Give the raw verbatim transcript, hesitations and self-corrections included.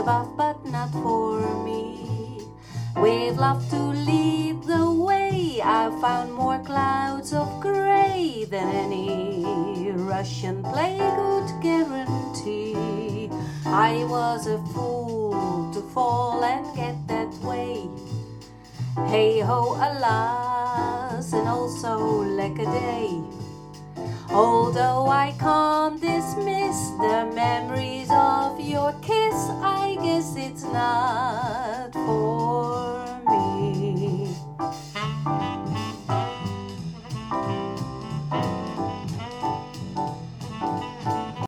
above, but not for me. With love to lead the way, I found more clouds of gray than any Russian play could guarantee. I was a fool to fall and get that way. Hey ho, alas, and also like a day. Although I can't dismiss the memories of your kiss, I guess it's not